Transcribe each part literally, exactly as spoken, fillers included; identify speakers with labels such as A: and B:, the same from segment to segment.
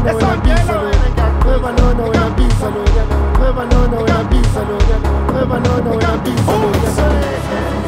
A: banana when I be salute. We banana when I be salute. We banana when I be salute. We banana when I be salute.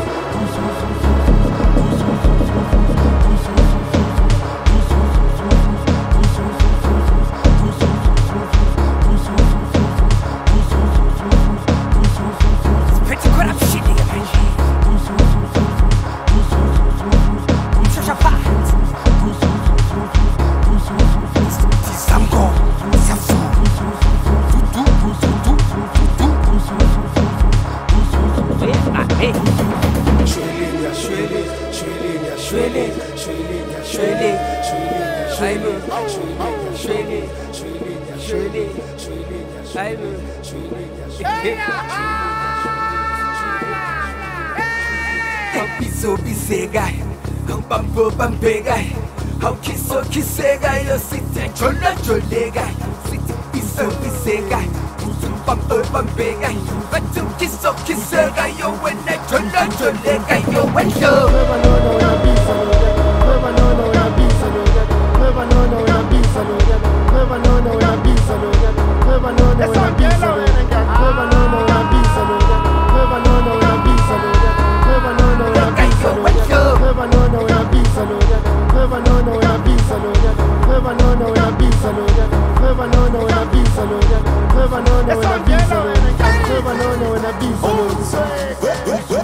B: Piso pisegai, hang bambo bambegai, hang kiso kisegai, yo sitting chola cholegai, sitting piso pisegai, bambo bambegai, but to kiso kisegai, yo when I chola cholegai, yo when yo.
A: Never know when I be so